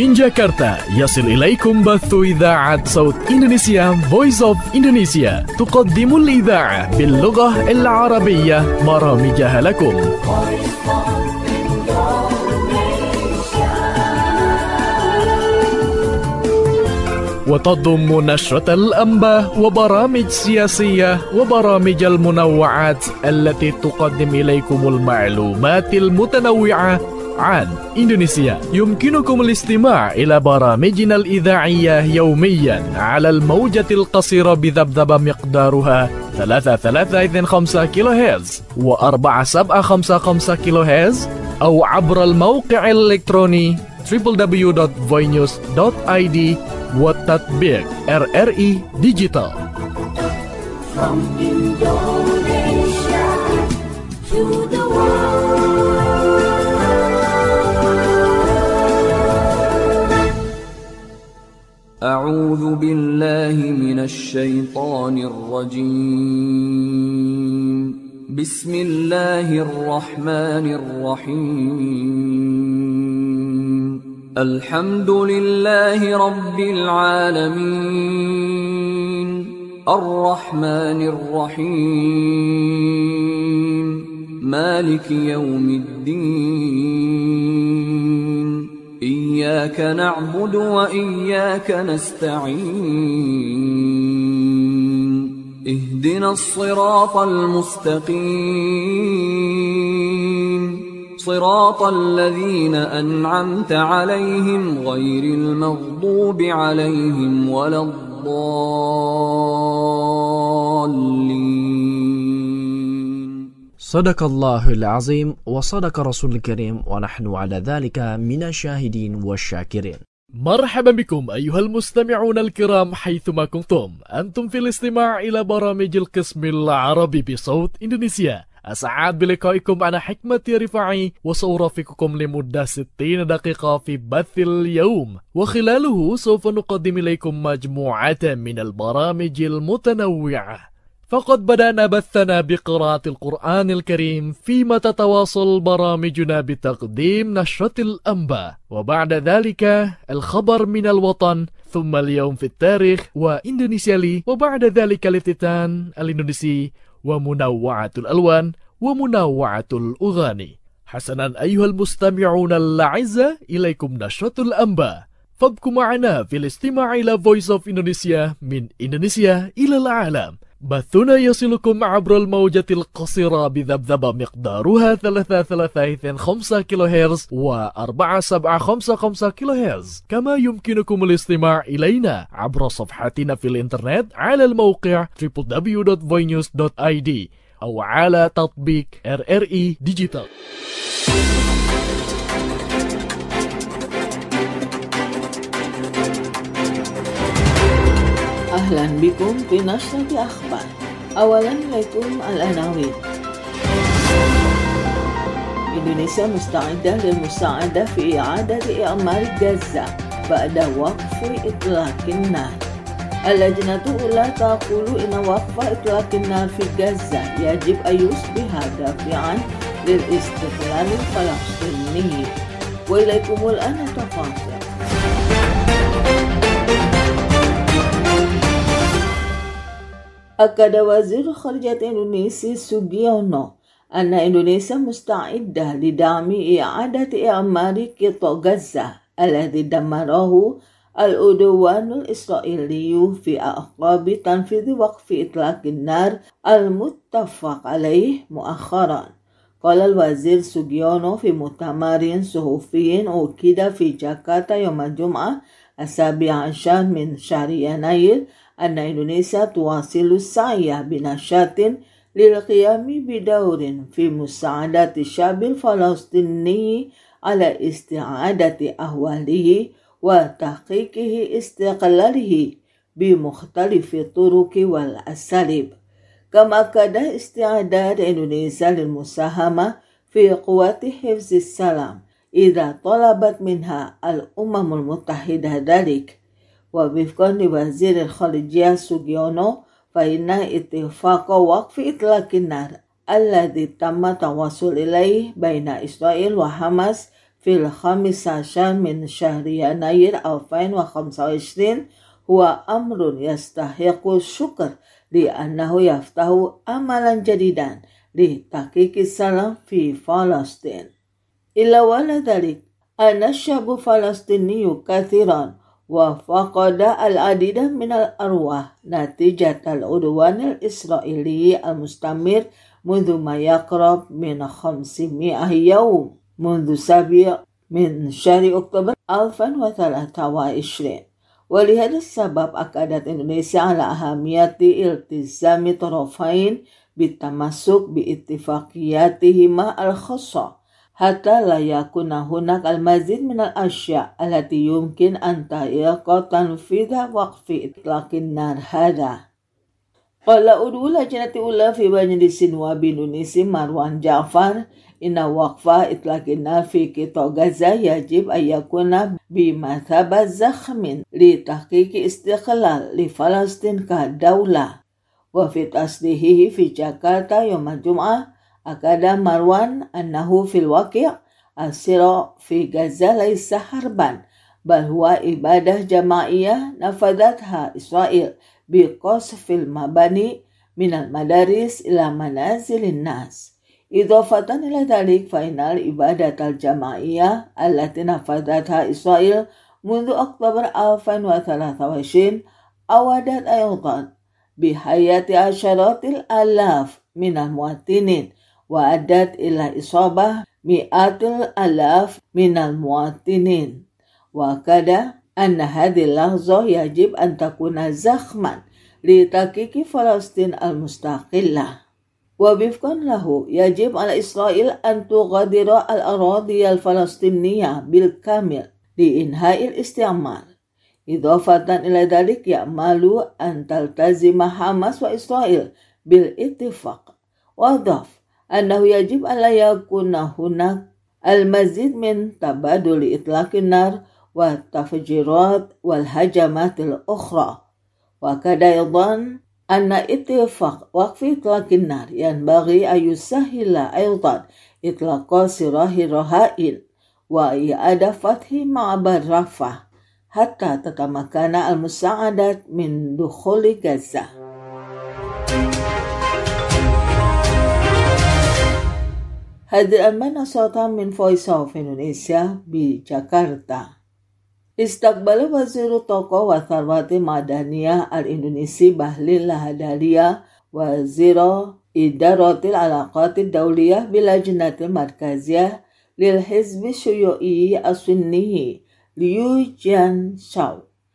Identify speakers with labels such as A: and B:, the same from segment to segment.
A: من جاكرتا يصل إليكم بث إذاعة صوت إندونيسيا Voice of Indonesia تقدم الإذاعة باللغة العربية برامجها لكم. وتضم نشرة الأنباء وبرامج سياسية وبرامج المنوعات التي تقدم إليكم المعلومات المتنوعة عن إندونيسيا. يمكنكم الاستماع إلى برامجنا الإذاعية يوميا على الموجة القصيرة بذبذبة مقدارها 3325 كيلو هرتز و4755 كيلو هرتز أو عبر الموقع الإلكتروني www.voinews.id وتطبيق RRI Digital.
B: From Indonesia to the world.
C: أعوذ بالله من الشيطان الرجيم. بسم الله الرحمن الرحيم. الحمد لله رب العالمين. الرحمن الرحيم. مالك يوم الدين. إياك نعبد وإياك نستعين. اهدنا الصراط المستقيم. صراط الذين أنعمت عليهم غير المغضوب عليهم ولا الضالين.
D: صدق الله العظيم وصدق رسول الكريم ونحن على ذلك من الشاهدين والشاكرين.
A: مرحبا بكم أيها المستمعون الكرام حيثما كنتم. أنتم في الاستماع إلى برامج القسم العربي بصوت إندونيسيا. أسعد بلقائكم أنا حكمة رفاعي وسأرافقكم لمدة 60 دقيقة في بث اليوم، وخلاله سوف نقدم إليكم مجموعة من البرامج المتنوعة. فقد بدأنا بثنا بقراءة القرآن الكريم، فيما تتواصل برامجنا بتقديم نشرة الأنباء، وبعد ذلك الخبر من الوطن، ثم اليوم في التاريخ وإندونيسيا لي، وبعد ذلك الافتتان الإندونيسي ومنوعة الألوان ومنوعة الأغاني. حسنا أيها المستمعون الأعزاء، إليكم نشرة الأنباء، فابقوا معنا في الاستماع إلى Voice of Indonesia من إندونيسيا إلى العالم. بثنا يصلكم عبر الموجة القصيرة بذبذبة مقدارها 3325 كيلو هرتز و4755 كيلو هرتز، كما يمكنكم الاستماع إلينا عبر صفحتنا في الإنترنت على الموقع www.voinews.id أو على تطبيق RRI Digital.
E: أهلا بكم في نشرة أخبار. أولا إليكم العناوين. إندونيسيا مستعدة للمساعدة في إعادة إعمار غزة بعد وقف إطلاق النار. اللجنة الأولى تقول إن وقف إطلاق النار في غزة يجب أن يصبح دافعا للاستقلال الفلسطيني. وإليكم الآن التفاصيل. أكد وزير خارجية إندونيسيا سوجيونو أن إندونيسيا مستعدة لدعم إعادة إعمار قطاع غزة الذي دمره العدوان الإسرائيلي في أعقاب تنفيذ وقف إطلاق النار المتفق عليه مؤخرا. قال الوزير سوجيونو في مؤتمر صحفي أكد في جاكرتا يوم الجمعة 17 من شهر يناير أن إندونيسيا تواصل السعي بنشاط للقيام بدور في مساعدة الشعب الفلسطيني على استعادة أهواله وتحقيقه استقلاله بمختلف الطرق والأساليب. كما أكد استعداد إندونيسيا للمساهمة في قوات حفظ السلام إذا طلبت منها الأمم المتحدة ذلك. ووفقا لوزير الخارجية سوجيونو فإن اتفاق وقف إطلاق النار الذي تم التوصل إليه بين إسرائيل وحماس fil 15 min syahri Yanayir 2025 huwa amrun yastahiqu syukr li'annahu yaftahu amalan jadidan li tahqiqi salam fi Falastin. Illa wala dhalik anna syabu falastiniyu kathiran wa faqada al-adida minal arwah natijat al-udwan al-israeli al-mustamir mundu ma yaqrab min 500 yawm mundu sabi' min syahri Oktober 2023. ولهذا السبب أكدت إندونيسيا على أهمية التزام طرفين بالتمسك باتفاقياتهما الخاصة حتى لا يكون هناك المزيد من الأشياء التي يمكن أن تعيق تنفيذ وقف إطلاق النار هذا. قال عضو لجنة الأولى في مجلس النواب الإندونيسي مروان جعفر إن وقف إطلاق النار في قطاع غزة يجب أن يكون بمثابة زخم لتحقيق استقلال لفلسطين كدولة. وفي تصريحه في جاكرتا يوم الجمعة أكد مروان أنه في الواقع الصراع في غزة ليس حربا بل هو إبادة جماعية نفذتها إسرائيل بقصف المباني من المدارس إلى منازل الناس. إضافة إلى ذلك فإن الإبادة الجماعية التي نفذتها إسرائيل منذ أكتوبر 2023 أودت أيضا بحياة عشرات الآلاف من المواطنين وأدت إلى إصابة مئات الآلاف من المواطنين. وكذا أن هذه اللحظة يجب أن تكون زخما لتحقيق فلسطين المستقلة. ووفقا له يجب على إسرائيل أن تغادر الأراضي الفلسطينية بالكامل لإنهاء الاستعمار. إضافة إلى ذلك يأمل أن تلتزم حماس وإسرائيل بالاتفاق. وأضاف أنه يجب أن لا يكون هناك المزيد من تبادل إطلاق النار والتفجيرات والهجمات الأخرى. وكذا أيضا أن اتفاق وقف إطلاق النار ينبغي أن يسهل أيضا إطلاق سراح الرهائن وإعادة فتح معبر رفح حتى تتمكن المساعدات من دخول غزة. Hadirin صوتا من Voice of Indonesia بجاكرتا. استقبل وزير الطاقة والثروات المعدنية الإندونيسي بهليل لاهداليا وزير إدارة العلاقات الدولية باللجنة المركزية للحزب الشيوعي السني ليو جيان شاو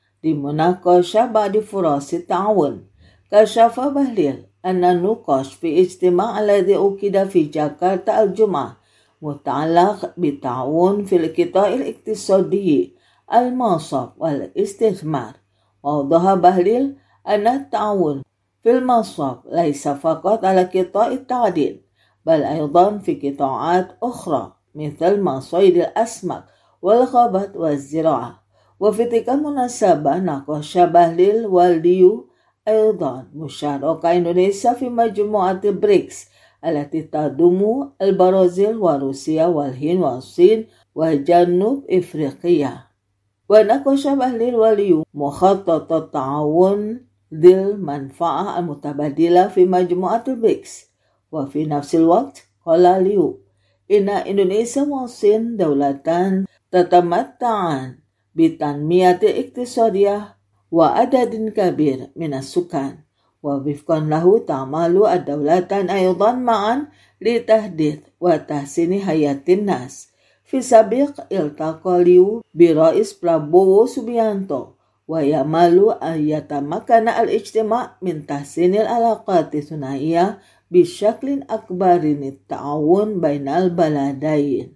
E: لمناقشة بعض فرص التعاون. كشف بهليل أن النقاش في اجتماع الذي أُقِد في جاكرتا الجمعة متعلق بالتعاون في القطاع الاقتصادي المصرف والاستثمار. وأوضح بهليل أن التعاون في المصرف ليس فقط على قطاع التعدين بل أيضا في قطاعات أخرى مثل مصايد الأسماك والغابات والزراعة. وفي تلك المناسبة ناقش بهليل والليو أيضا مشاركة إندونيسيا في مجموعة بريكس التي تضم البرازيل وروسيا والهند والصين وجنوب إفريقيا. وناقش بهليل والليو مخطط التعاون ذي المنفعة المتبادلة في مجموعة بريكس. وفي نفس الوقت قال ليو إن إندونيسيا والصين دولتان تتمتعان بتنمية اقتصادية وعدد كبير من السكان. ووفقا له تعمل الدولتان أيضا معا لتحديث وتحسين حياة الناس. في سابق التقى ليو برئيس برابوو سوبيانتو ويأمل أن يتمكن الاجتماع من تحسين العلاقات الثنائية بشكل أكبر للتعاون بين البلدين.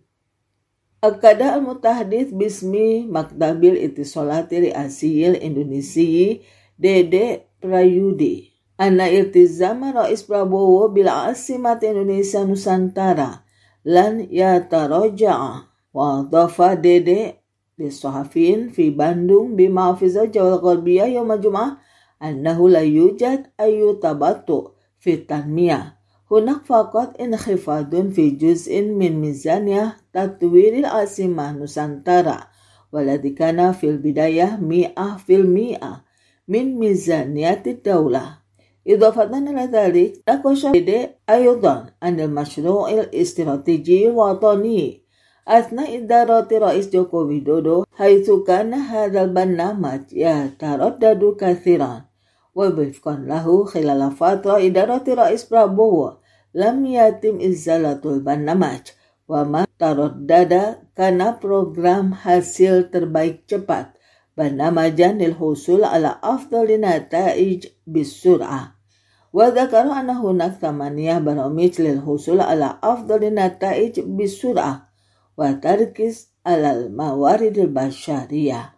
E: أكد المتحدث باسم مكتب الاتصالات الرئاسي الإندونيسي ديدي برايودي أن التزام رئيس برابوو بالعاصمة إندونيسيا نusantara لن يتراجع. وأضاف ديدي للصحفيين في باندung بمحافظة جوا الغربية يوم الجمعة أنه لا يوجد أي تباطؤ في التنمية. هناك فقط انخفاض في جزء من ميزانية تطوير العاصمة نوسانتارا، والذي كان في البداية 100% من ميزانية الدولة. إضافة إلى ذلك ناقش أيضا عن المشروع الاستراتيجي الوطني أثناء إدارة رئيس جوكو ويدودو، حيث كان هذا البرنامج يتردد كثيرا. ووفقا له خلال فترة إدارة رئيس برابوو لم يتم إزالة البرنامج، وما تردد كان program hasil terbaik cepat برنامجا للحصول على أفضل نتائج بسرعة. وذكر أن هناك 8 برامج للحصول على أفضل نتائج بسرعة وتركز على الموارد البشرية.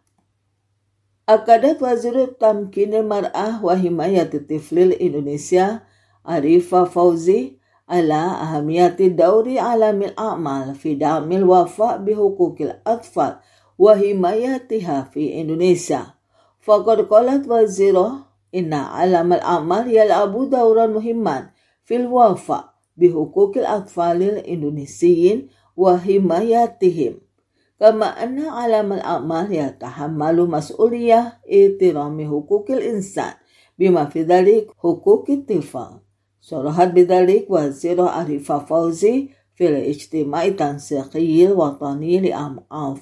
E: أكدت وزير تمكين المرأة وحماية الطفل الإندونيسيا عريفة فوزي على أهمية دور عالم الأعمال في دعم الوفاء بحقوق الأطفال وحمايتها في إندونيسيا. فقد قالت وزيرة إن عالم الأعمال يلعب دورا مهما في الوفاء بحقوق الأطفال الإندونيسيين وحمايتهم، كما أن عالم الأعمال يتحمل مسؤولية احترام حقوق الإنسان بما في ذلك حقوق الطفل. صرحت بذلك وزيرة عريفة فوزي في الاجتماع التنسيقي الوطني لعام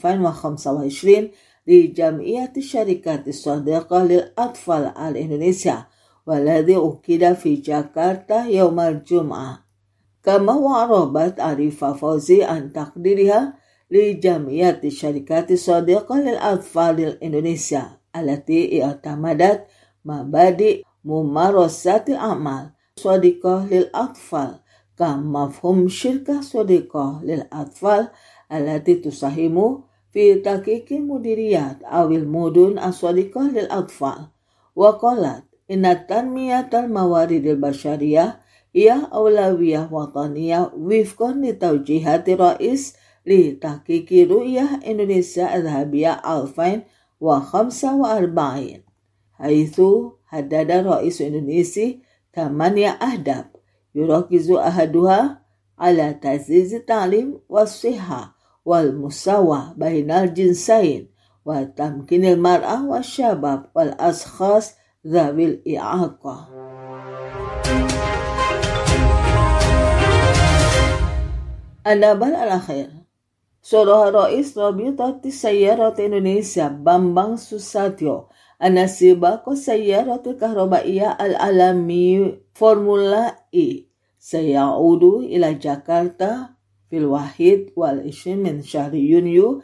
E: 2025 لجمعية الشركات الصادقة للأطفال الإندونيسيا، والذي أكد في جاكرتا يوم الجمعة. كما وعربت عريفة فوزي عن تقديرها لجمعية الشركات الصادقة للأطفال الإندونيسيا التي اعتمدت مبادئ ممارسة الأعمال صديقة للأطفال كمفهوم شركة صديقة للأطفال التي تساهم في تحقيق المديريات أو المدن الصديقة للأطفال. وقالت إن تنمية الموارد البشرية هي أولوية وطنية وفقا لتوجيهات الرئيس لتحقيق رؤية إندونيسيا الذهبية 2045، حيث حدد الرئيس الإندونيسي 8 أهداف يركز أحدها على تعزيز التعليم والصحة والمساواة بين الجنسين وتمكين المرأة والشباب والأشخاص ذوي الإعاقة. النبال الأخير، صرح رئيس رابطة السيارة إندونيسيا بامبang Susatyo أن سباق السيارة الكهربائية العالمي فورمولا إي سيعود إلى جاكرتا في 21 من شهر يونيو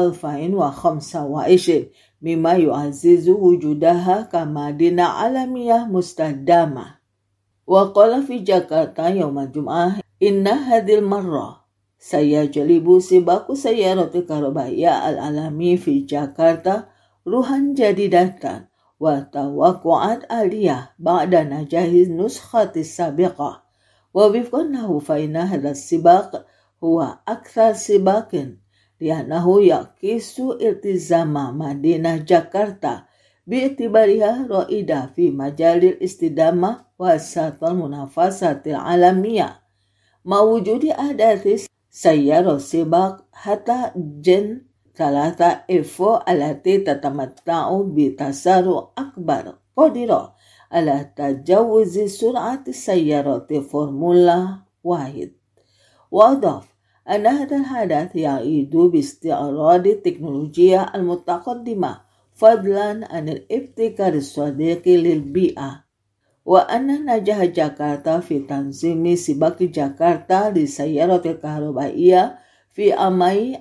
E: 2025 مما يعزز وجودها كمدينة عالمية مستدامة. وقال في جاكرتا يوم الجمعة إن هذه المرة سيجلب سباق السيارة الكهربائية العالمي في جاكرتا روحا جديدة وتوقعات عالية بعد نجاح النسخة السابقة. ووفقا له فإن هذا السباق هو أكثر سباق لأنه يعكس التزام مدينة جاكرتا باعتبارها رائدة في مجال الاستدامة وسط المنافسة العالمية، مع وجود أحداث سيارة سباق حتى جن 3 إيفو التي تتمتع بتسارع أكبر قدرة على تجاوز سرعة سيارة فورمولا 1. وأضاف أن هذا الحدث يعيد باستعراض التكنولوجيا المتقدمة فضلا عن الابتكار الصديق للبيئة، وأن نجاح جاكرتا في تنظيم سباق جاكرتا للسيارة الكهربائية في عامي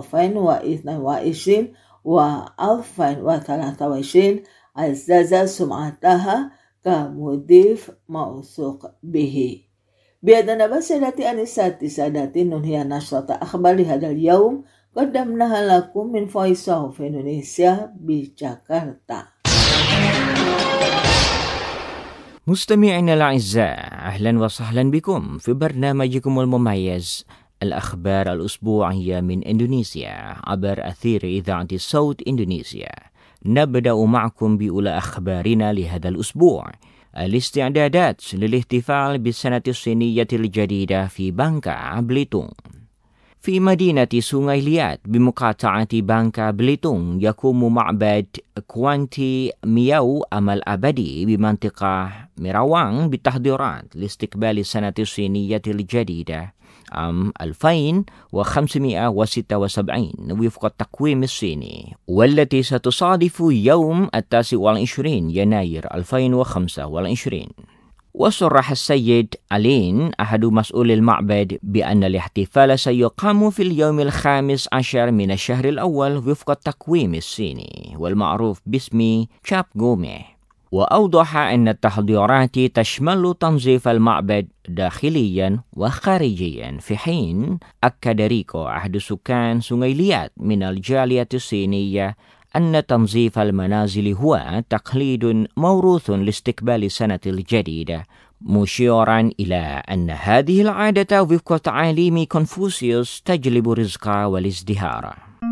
E: 2022 و 2023 عزز سمعتها كمضيف موثوق به. بهذا نبأ سادتي أنساتي سادتي ننهي نشرة أخبار لهذا اليوم قدمناها لكم من Voice of Indonesia بجاكرتا.
F: مستمعينا الأعزاء، أهلا وسهلا بكم في برنامجكم المميز الأخبار الأسبوعية من إندونيسيا عبر أثير إذاعة صوت إندونيسيا. نبدأ معكم بأولى أخبارنا لهذا الأسبوع الاستعدادات للاحتفال بالسنة الصينية الجديدة في بانكا بليتون. في مدينة سونغاي ليات بمقاطعة بانكا بليتون يقوم معبد كوانتي مياو أمل أبدي بمنطقة ميراوان بالتحضيرات لاستقبال السنة الصينية الجديدة عام 2576 وفق التقويم الصيني، والتي ستصادف يوم 29 يناير 2025. وصرح السيد ألين أحد مسؤول المعبد بأن الاحتفال سيقام في اليوم 15 من الشهر الأول وفق التقويم الصيني والمعروف باسم شاب غومي. وأوضح أن التحضيرات تشمل تنظيف المعبد داخليا وخارجيا، في حين أكد ريكو أحد سكان سونغاي ليات من الجالية الصينية أن تنظيف المنازل هو تقليد موروث لاستقبال السنة الجديدة، مشيرا إلى أن هذه العادة وفق تعاليم كونفوشيوس تجلب الرزق والازدهار.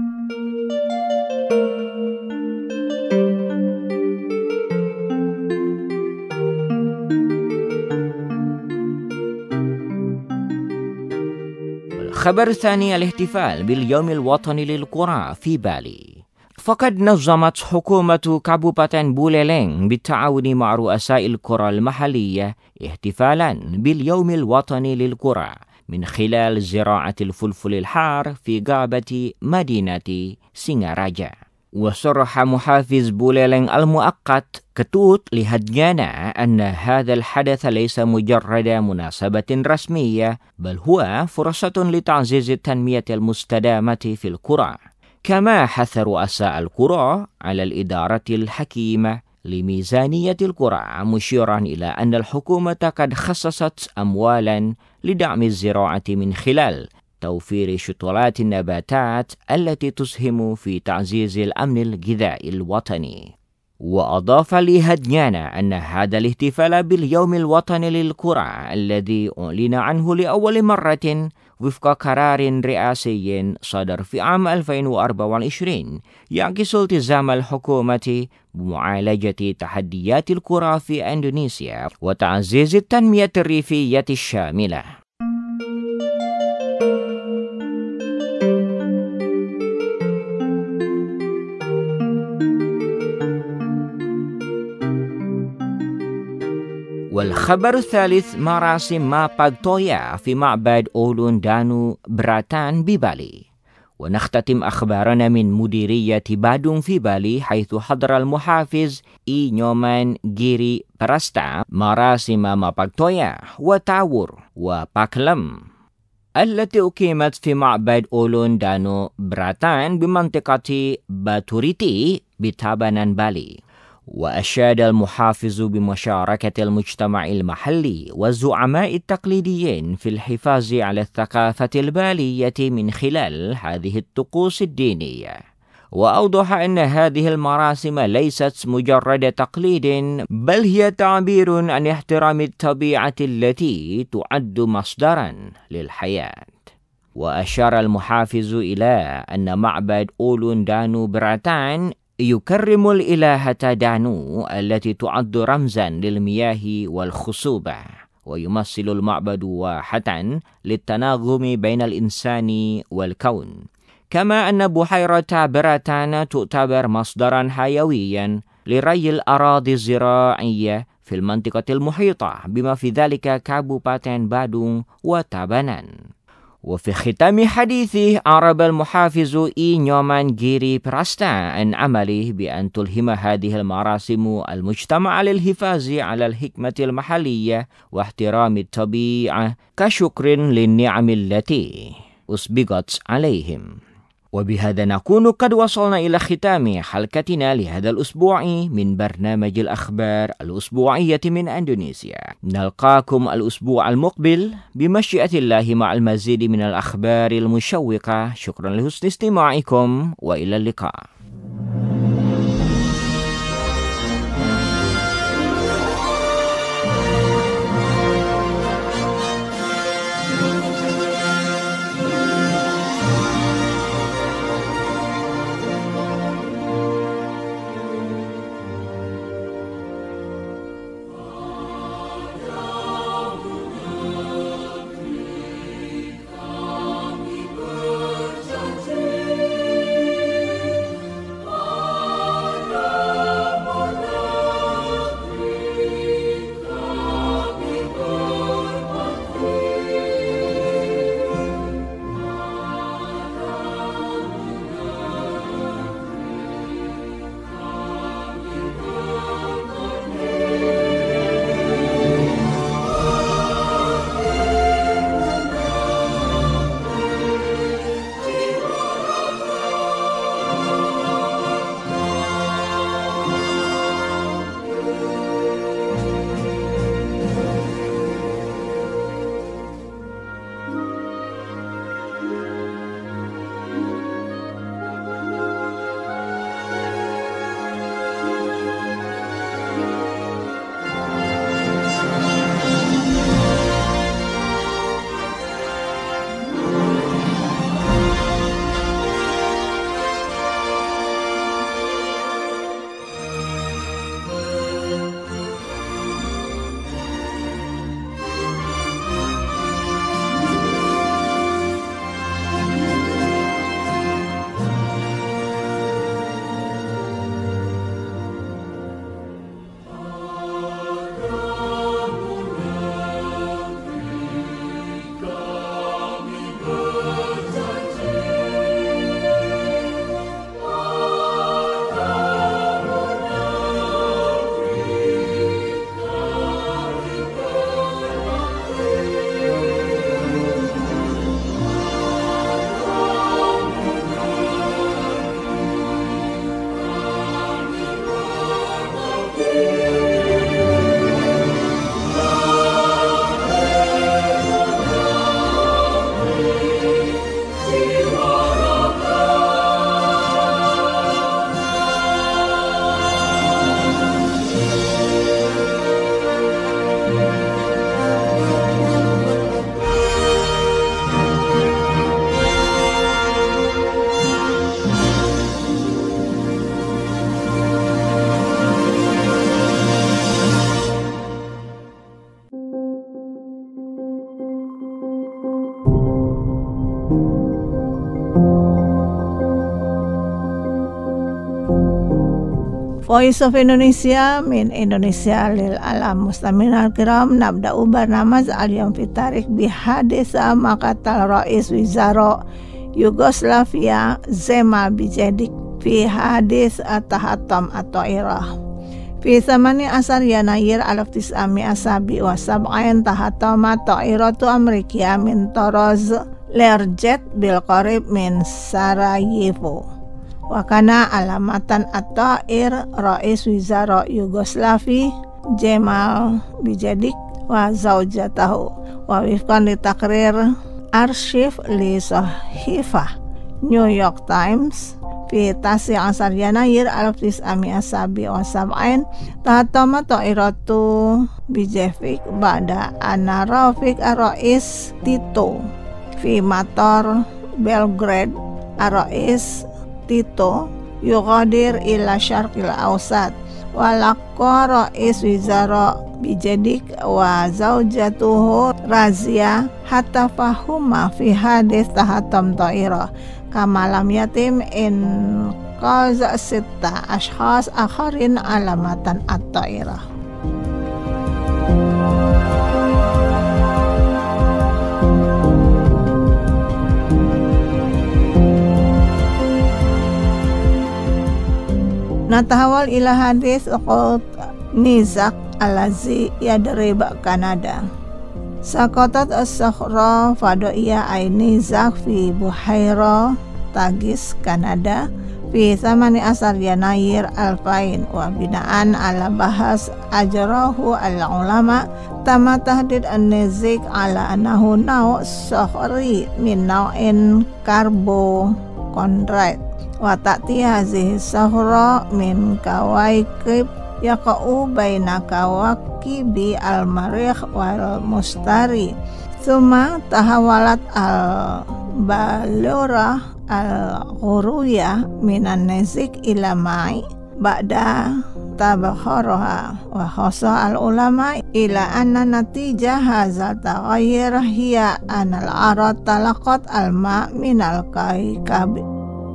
F: الخبر الثاني، الاحتفال باليوم الوطني للقرى في بالي. فقد نظمت حكومة كابوباتن بوليلين بالتعاون مع رؤساء القرى المحلية احتفالا باليوم الوطني للقرى من خلال زراعة الفلفل الحار في غابة مدينة سينغراجا. وصرح محافظ بوليلين المؤقت كتوت لهديانا أن هذا الحدث ليس مجرد مناسبة رسمية، بل هو فرصة لتعزيز التنمية المستدامة في القرى. كما حث رؤساء القرى على الإدارة الحكيمة لميزانية القرى، مشيرا إلى أن الحكومة قد خصصت أموالا لدعم الزراعة من خلال توفير شتلات النباتات التي تسهم في تعزيز الأمن الغذائي الوطني. وأضاف لهديانا أن هذا الاحتفال باليوم الوطني للقرى الذي أعلن عنه لأول مرة وفق قرار رئاسي صدر في عام 2024 يعكس التزام الحكومة بمعالجة تحديات القرى في إندونيسيا وتعزيز التنمية الريفية الشاملة. والخبر الثالث، مراسم ماباغتويا في معبد أولون دانو براتان ببالي. ونختتم أخبارنا من مديرية بادون في بالي، حيث حضر المحافظ إي نيومان جيري براستا مراسم ماباغتويا وتاور وباكلم التي أقيمت في معبد أولون دانو براتان بمنطقة باتوريتي بتابانان بالي. وأشاد المحافظ بمشاركة المجتمع المحلي والزعماء التقليديين في الحفاظ على الثقافة البالية من خلال هذه الطقوس الدينية. وأوضح أن هذه المراسم ليست مجرد تقليد، بل هي تعبير عن احترام الطبيعة التي تعد مصدرا للحياة. وأشار المحافظ إلى أن معبد أولون دانو براتان يكرم الإلهة دانو التي تعد رمزا للمياه والخصوبة، ويمثل المعبد واحة للتناغم بين الإنسان والكون. كما أن بحيرة براتان تعتبر مصدرا حيويا لري الأراضي الزراعية في المنطقة المحيطة، بما في ذلك كابوباتن بادون وتابانان. وفي ختام حديثه أعرب المحافظ إي نيومان جيري براستا عن عمله بأن تلهم هذه المراسم المجتمع للحفاظ على الحكمة المحلية واحترام الطبيعة كشكر للنعم التي أسبغت عليهم. وبهذا نكون قد وصلنا إلى ختام حلقتنا لهذا الأسبوع من برنامج الأخبار الأسبوعية من إندونيسيا. نلقاكم الأسبوع المقبل بمشيئة الله مع المزيد من الأخبار المشوقة. شكرا لحسن استماعكم وإلى اللقاء.
G: Voice of Indonesia min Indonesia lil alam. Mustamina al-kiram, nabda'u barnamaz al-yawm fi tarikh bihadisa maqatal Rais Wizara Yugoslavia Zemal Bijedik fi hadis atahatam at-ta'irah. Fi zamani asar Yanayir al-tis'ami asabi wa sab'ain tahatama ta'iratu Amerikia min Toroz Lerjet bil qarib min Sarajevo. Wakana alamatan at-ta'ir Rais Wizara Yugoslavi Zemal Bijedik wa zaujatahu wa wifqan li takrir arsif li sahifah New York Times fi tasi asar Yanayir al-tis'ami asabi wa sab'ain tahatama ta'iratu Bijevic ba'da anna Rafiq Rais Tito fi mator Belgrade Rais Tito yuqadir ila syarqil awsat walaqqa Rais Wizara Bijedik wa zaujatuhu Razia hatta fahuma fi hadis tahatam ta'irah kama lam yatim in qaza sitta ashkhas akharin alamatan at-ta'irah. Natahawal ila hadis qad nizak alazi yadrib Kanada. Sakotat as-sakhra fadoiya ay nizak fi Buhaira Tagis Kanada fi zamani asar Yanayir alfain wa binaan ala bahas ajrahu al-ulama tama tahdid an-nizik ala annahu naw' sakhri min naw'in karbokondrat wa ta'ti hazihi sahra min kawaikib yaqa'u baina kawakibi al-marikh wal mustari thumma tahawalat al-balura al-ghuruyah minan nazik ila ma'i ba'da tabakharaha wa khasa al-ulama ila anna natijah hazal taghayyir hiya anal arad talaqat al-ma' minal kaikabi.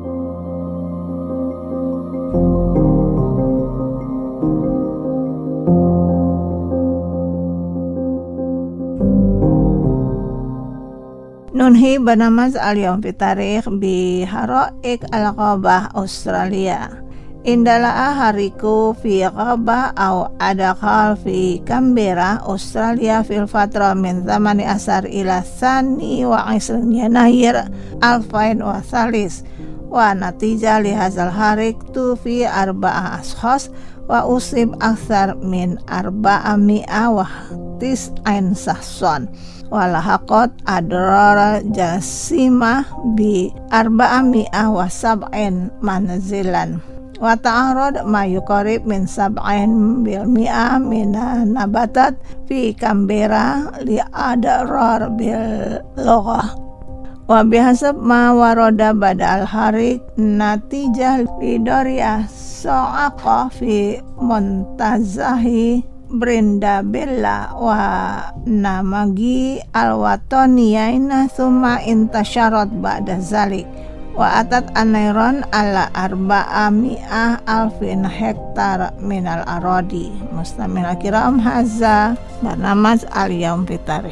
G: Nunhi banamaz al-yawm fi tarikh bi haraik al-ghabah Australia. Indala hariku fi ghabah au adakal fi Canberra Australia fil fatra min zamani asar ila thani wa isrin Yanayir alfain wa thalis wa natija li hazal harik tu fi arba'a ashkhas wa usib akthar min arba'a mi'a wa tis'ain sahson walahaqat adrar jasimah bi arba'a mi'ah wa sab'in manzilan wa ta'arad ma yuqarib min sab'in bil mi'ah min nabatat fi Canberra li adrar bil lughah wa bihasab ma warada badal harik natijah lidariah so'aqa fi montazahi Brenda Bella wa namagi al-wataniyaina thumma intasyarat ba'da zalik wa atat anairon ala arba'a mi'ah alfin hektar minal arodi. Mustamil kiram haza barnamaz al-yawm fi tarikh.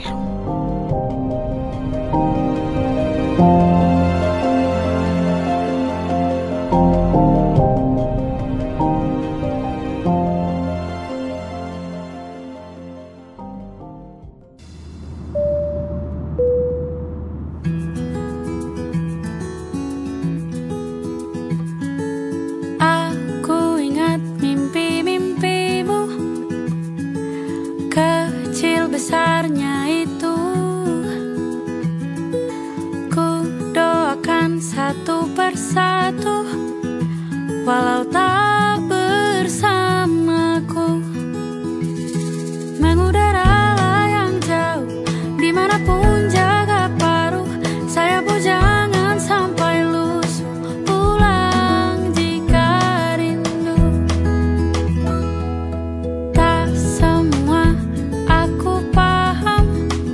H: Besarnya itu ku doakan satu persatu walau tak bersamaku mengudara yang jauh dimanapun jaga paruh sayapmu jangan sampai lusuh pulang jika rindu tak semua aku paham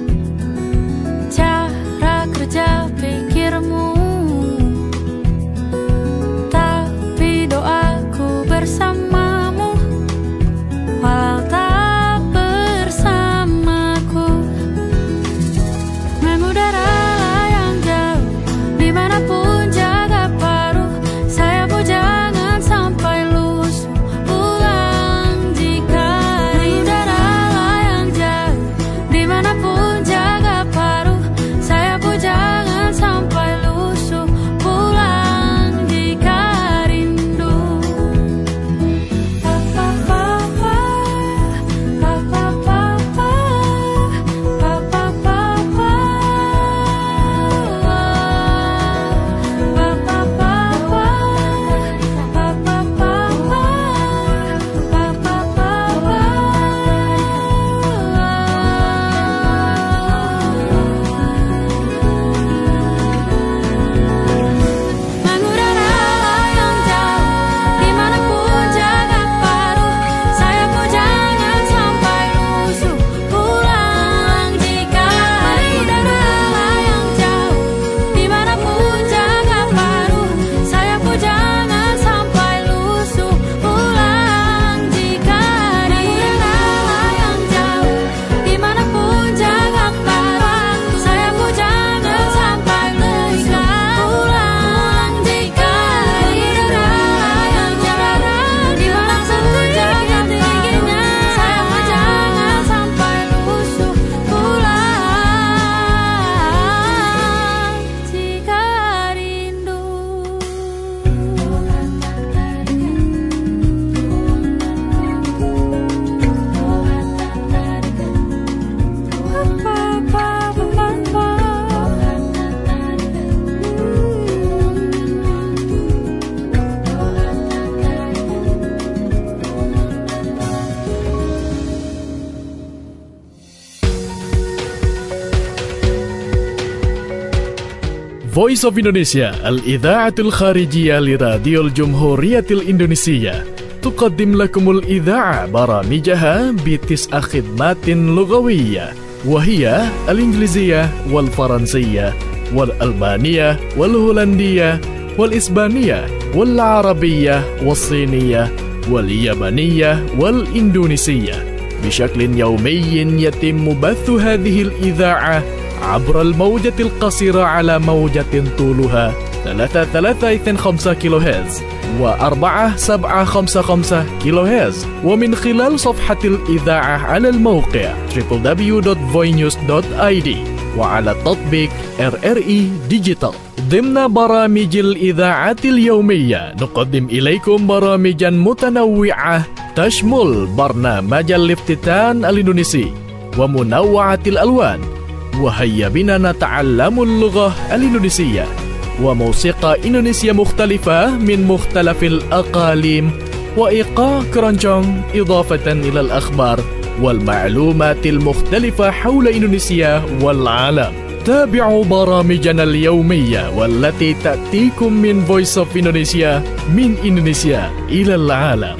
A: Voice of Indonesia الإذاعة الخارجية لراديو الجمهورية الإندونيسية تقدم لكم الإذاعة برامجها ب9 خدمات لغوية، وهي الإنجليزية والفرنسية والألمانية والهولندية والإسبانية والعربية والصينية واليابانية والإندونيسية بشكل يومي. يتم بث هذه الإذاعة عبر الموجة القصيرة على موجة طولها 3.325 كيلوهرتز و4.755 كيلوهرتز، ومن خلال صفحة الإذاعة على الموقع www.voinews.id وعلى تطبيق RRI Digital. ضمن برامج الإذاعة اليومية نقدم إليكم برامجا متنوعة تشمل برنامج الافتتان الإندونيسي ومنوعة الألوان، وهيا بنا نتعلم اللغة الإندونيسية، وموسيقى إندونيسية مختلفة من مختلف الأقاليم، وإيقاع كرونجونج، إضافة إلى الأخبار والمعلومات المختلفة حول إندونيسيا والعالم. تابعوا برامجنا اليومية والتي تأتيكم من Voice of Indonesia من إندونيسيا إلى العالم.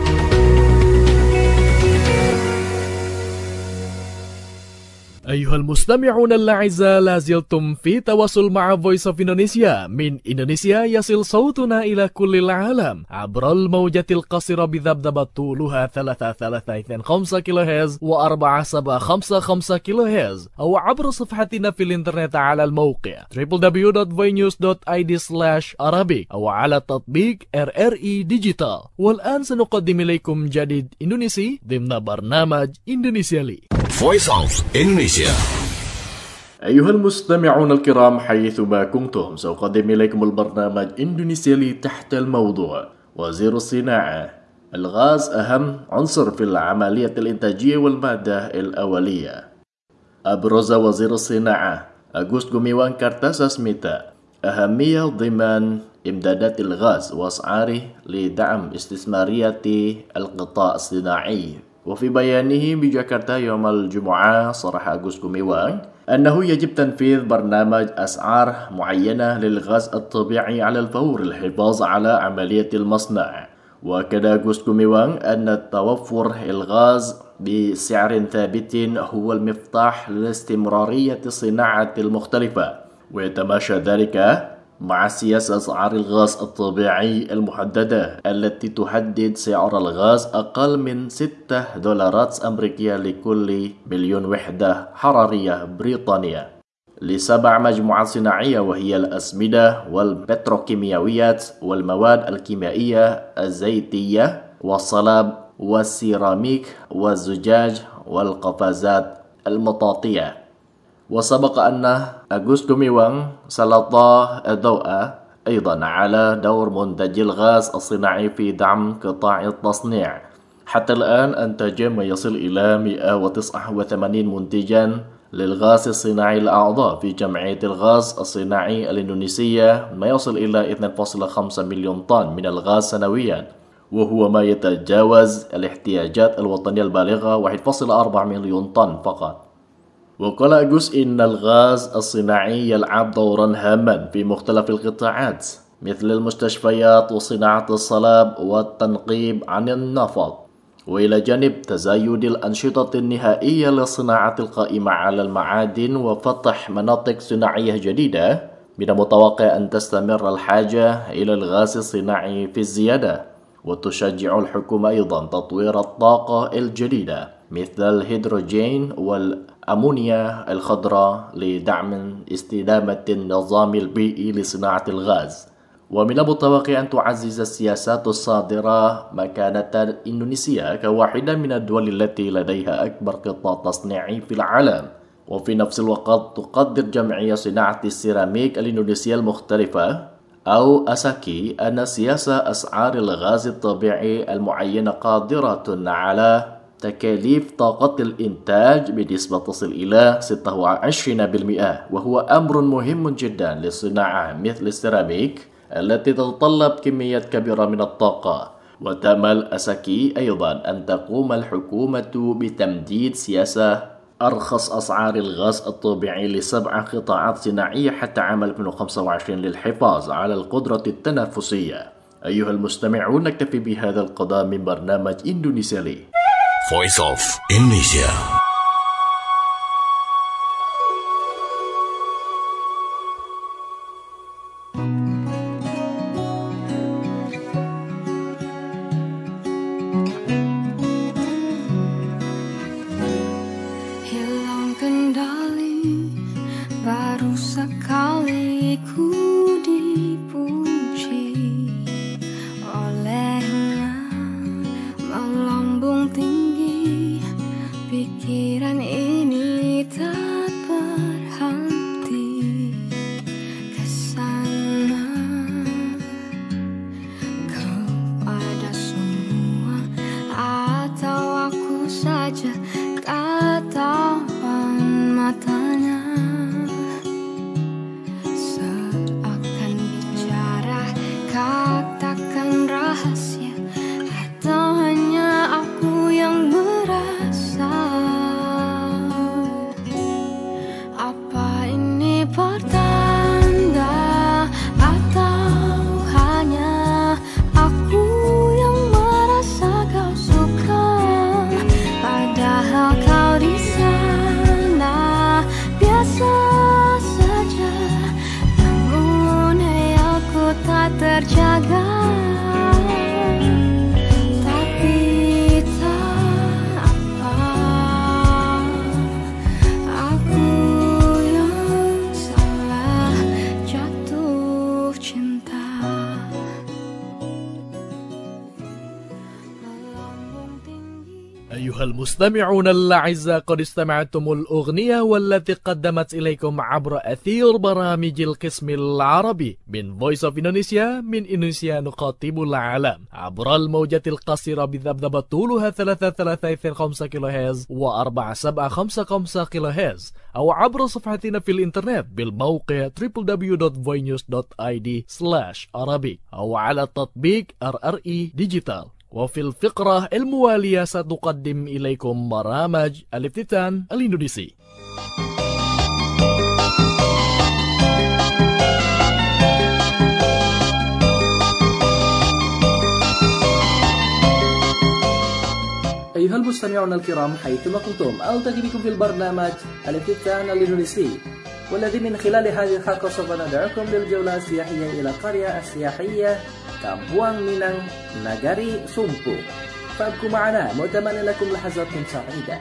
A: أيها المستمعون الأعزاء، لازلتم في تواصل مع Voice of Indonesia من إندونيسيا. يصل صوتنا إلى كل العالم عبر الموجة القصيرة بذبذبة طولها 3.325 كيلوهرتز و4.755 كيلوهرتز، أو عبر صفحتنا في الإنترنت على الموقع www.voinews.id/arabic أو على تطبيق RRI Digital. والآن سنقدم إليكم جديد إندونيسي ضمن برنامج إندونيسيا لي.
I: Voice of Indonesia.
A: أيها المستمعون الكرام حيثما كنتم، سأقدم إليكم البرنامج إندونيسيا لي تحت الموضوع وزير الصناعة. الغاز أهم عنصر في العملية الإنتاجية والمادة الأولية. أبرز وزير الصناعة أغوست غوميوان كارتاساسميتا أهمية ضمان إمدادات الغاز وأسعاره لدعم استثمارية القطاع الصناعي. وفي بيانه بجاكرتا يوم الجمعة صرح أغوست غوميوان أنه يجب تنفيذ برنامج أسعار معينة للغاز الطبيعي على الفور للحفاظ على عملية المصنع. وأكد أغوست غوميوان أن توفر الغاز بسعر ثابت هو المفتاح لاستمرارية الصناعة المختلفة، ويتماشى ذلك مع سياسة أسعار الغاز الطبيعي المحددة التي تحدد سعر الغاز أقل من $6 أمريكية لكل مليون وحدة حرارية بريطانية ل7 مجموعات صناعية، وهي الأسمدة والبتروكيماويات والمواد الكيميائية الزيتية والصلاب والسيراميك والزجاج والقفازات المطاطية. وسبق أن أغوست غوميوان سلط الضوء أيضا على دور منتج الغاز الصناعي في دعم قطاع التصنيع. حتى الآن أنتج ما يصل إلى 189 منتجا للغاز الصناعي الأعضاء في جمعية الغاز الصناعي الإندونيسية، ما يصل إلى 2.5 مليون طن من الغاز سنويا، وهو ما يتجاوز الاحتياجات الوطنية البالغة 1.4 مليون طن فقط. وقال أغوست إن الغاز الصناعي يلعب دورا هاما في مختلف القطاعات مثل المستشفيات وصناعة الصلاب والتنقيب عن النفط، وإلى جانب تزايد الأنشطة النهائية للصناعة القائمة على المعادن وفتح مناطق صناعية جديدة. من المتوقع أن تستمر الحاجة إلى الغاز الصناعي في الزيادة، وتشجع الحكومة أيضا تطوير الطاقة الجديدة مثل الهيدروجين والأمونيا الخضراء لدعم استدامة النظام البيئي لصناعة الغاز. ومن المتوقع أن تعزز السياسات الصادرة مكانة إندونيسيا كواحدة من الدول التي لديها أكبر قطاع تصنيعي في العالم. وفي نفس الوقت تقدر جمعية صناعة السيراميك الإندونيسية المختلفة أو أساكي أن سياسة أسعار الغاز الطبيعي المعينة قادرة على تكاليف طاقة الإنتاج بنسبة تصل إلى 26%، وهو أمر مهم جدا للصناعة مثل السيراميك التي تتطلب كميات كبيرة من الطاقة. وتأمل أساكي أيضا أن تقوم الحكومة بتمديد سياسة أرخص أسعار الغاز الطبيعي ل7 قطاعات صناعية حتى عام 2025 للحفاظ على القدرة التنافسية. أيها المستمعون، نكتفي بهذا القدر من برنامج إندونيسيا لي.
I: Voice of Indonesia.
H: Hilang kendali, baru sekali ku dipuji olehnya, melambung tinggi, pikiran ini tak berhenti kesana, kepada semua atau aku saja tatapan matanya, seakan bicara katakan rahasia, atau hanya aku yang merasa. Apa ini pertanda atau hanya aku yang merasa kau suka, padahal kau di sana biasa saja, namun aku tak terjaga. Tapi tak apa, aku yang salah jatuh cinta. Melambung tinggi.
A: أيها المستمعون الأعزاء، قد استمعتم الأغنية والتي قدمت إليكم عبر أثير برامج القسم العربي من Voice of Indonesia. من إندونيسيا نخاطب العالم عبر الموجة القصيرة بذبذبة طولها 3325 كيلوهرتز و4755 كيلوهرتز، أو عبر صفحتنا في الإنترنت بالموقع www.voinews.id/Arabic، أو على تطبيق RRI ديجيتال. وفي الفقرة الموالية سنقدم إليكم برامج الافتتان الإندونيسي.
D: أيها المستمعون الكرام، حيثما كنتم ألتقي بكم في البرنامج الافتتان الإندونيسي، والذي من خلال هذه الحلقة سوف ندعوكم للجولة السياحية إلى القرية السياحية كامبوان مينang Nagari Sumpu. فابقوا معنا متمنى لكم لحظات سعيدة.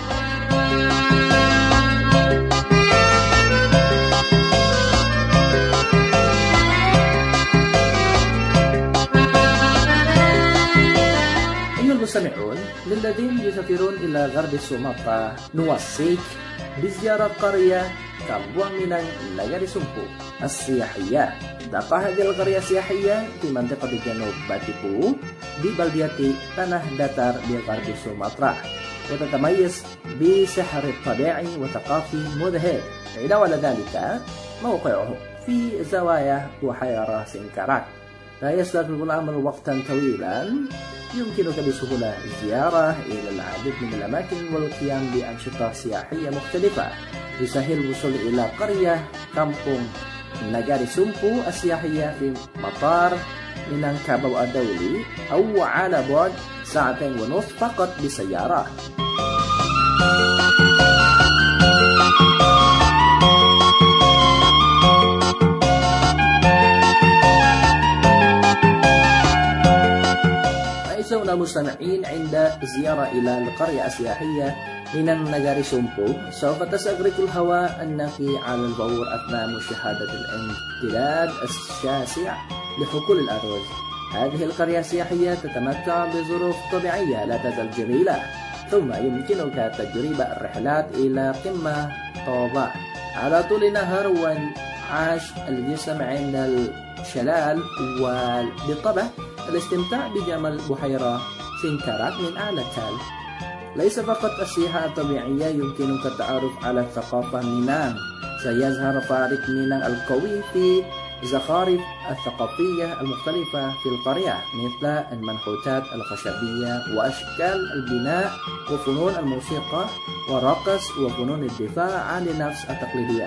D: أيها المستمعون، للذين يسافرون إلى غرب سومطرة نوصيك بزيارة قرية كامبوان مينang Nagari Sumpu السياحية. تقع هذه القرية السياحية في منطقة جنوب باتيبو ببلدية تنه داتار بغرب سومطرة، وتتميز بسحر طبيعي وثقافي مذهل. علاوة على ذلك موقعه في زوايا بحيرة سنكرات، لا يستغرق الأمر وقتا طويلا. يمكنك بسهولة الزيارة إلى العديد من الأماكن والقيام بأنشطة سياحية مختلفة. يسهل الوصول إلى قرية كامبونغ Nagari Sumpu السياحية في مطار مينانكاباو الدولي، أو على بعد 2.5 ساعة فقط بالسيارة. أعزائنا المستمعين، عند الزيارة إلى القرية السياحية من Nagari Sumpu سوف تستغرق الهواء النقي على البور أثناء مشاهدة الامتداد الشاسع لحقول الأرز. هذه القرية السياحية تتمتع بظروف طبيعية لا تزال جميلة، ثم يمكنك تجربة الرحلات إلى قمة طوباء على طول نهر وانعاش الجسم عند الشلال، وبالطبع الاستمتاع بجمال بحيرة سنكرات من أعلى التل. ليس فقط السياحة الطبيعية، يمكنك التعرف على الثقافة مينang. سيظهر فارق مينang القوي في الزخارف الثقافية المختلفة في القرية مثل المنحوتات الخشبية وأشكال البناء وفنون الموسيقى والرقص وفنون الدفاع عن النفس التقليدية.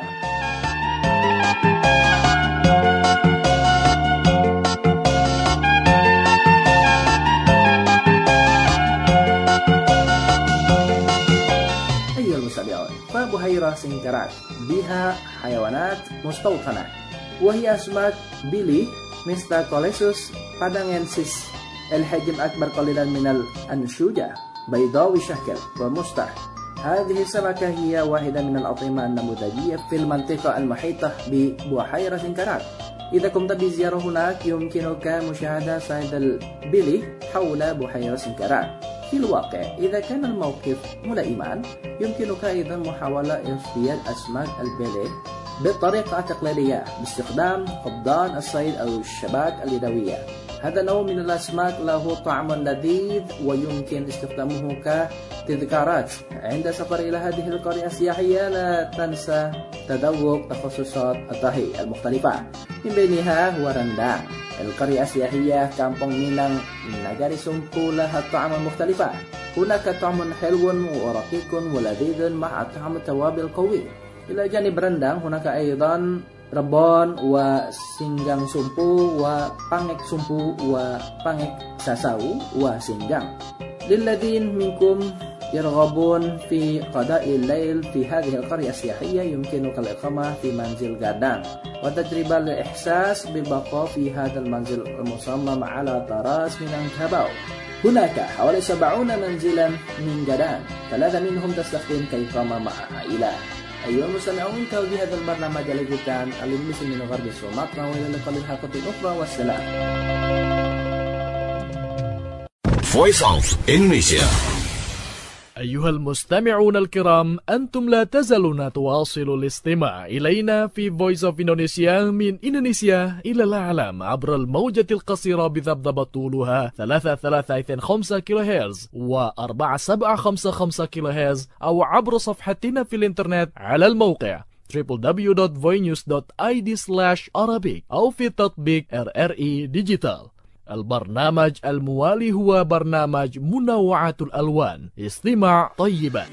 D: أيها المستمعون، فبحيرة سنكرات بها حيوانات مستوطنة وهي أسماك بيلي مثل كوليسوس بادانجنسيس الحجم أكبر قليلا من الأنشوجة بيضاوي الشكل ومستح. هذه السمكة هي واحدة من الأطعمة النموذجية في المنطقة المحيطة ببحيرة سنكرات. إذا قمت بزيارة هناك يمكنك مشاهدة صيد البيلي حول بحيرة سنكرات. في الواقع إذا كان الموقف ملائما يمكنك أيضا محاولة اصطياد أسماك البيلي بالطريقة التقليدية باستخدام قبضان الصيد أو الشباك اليدوية. هذا النوع من الأسماك له طعم لذيذ ويمكن استخدامه كتذكارات عند سفر إلى هذه القرية السياحية. لا تنسى تذوق تخصصات الطهي المختلفة من بينها هو رندang. القرية السياحية كامبونغ مينang نجاري سمبو لها طعم مختلفة. هناك طعم حلو ورقيق ولذيذ مع طعم توابل قوي. إلى جانب رندang هناك أيضا rebon وسinggang sumpu وpangek sumpu وpangek sasau وسinggang. للذين منكم يرغبون في قضاء الليل في هذه القرية السياحية يمكنك الإقامة في منزل غادang وتجربة الإحساس بالبقاء في هذا المنزل المصمم على طراز مينangkabau. هناك حوالي 70 منزلا من غادang، 3 منهم تستخدم كإقامة مع عائلة. أيها المستمعون، انتهوا بهذا البرنامج الجديد الإنجليزي من غرب سومطرة، وإلى اللقاء الحلقة الأخرى والسلام.
I: Voice of Indonesia.
A: أيها المستمعون الكرام، أنتم لا تزالون تواصلوا الاستماع إلينا في Voice of Indonesia من إندونيسيا إلى العالم عبر الموجة القصيرة بذبذبة طولها 3325 كيلوهرتز و4755 كيلوهرتز، أو عبر صفحتنا في الإنترنت على الموقع www.voinews.id/arabic أو في تطبيق RRI ديجيتال. البرنامج الموالي هو برنامج منوعات الألوان. استماع طيبا.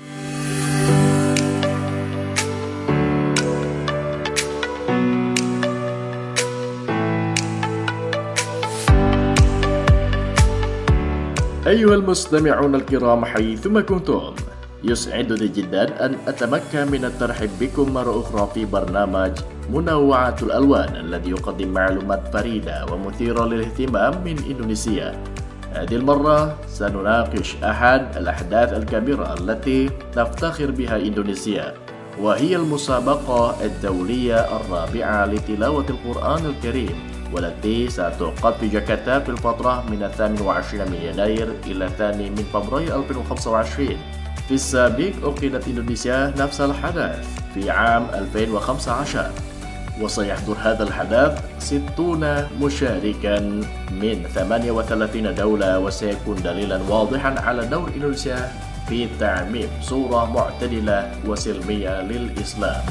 A: أيها المستمعون الكرام حيثما كنتم، يسعدني جدا أن أتمكن من الترحيب بكم مرة أخرى في برنامج منوعات الألوان الذي يقدم معلومات فريدة ومثيرة للاهتمام من إندونيسيا. هذه المرة سنناقش أحد الأحداث الكبيرة التي تفتخر بها إندونيسيا، وهي المسابقة الدولية الرابعة لتلاوة القرآن الكريم، والتي ستعقد في جاكرتا في الفترة من 28 من يناير إلى 2 من فبراير 2025. في السابق أقيمت إندونيسيا نفس الحدث في عام 2015، وسيحضر هذا الحدث 60 مشاركا من 38 دولة، وسيكون دليلا واضحا على دور إندونيسيا في تعميم صورة معتدلة وسلمية للإسلام.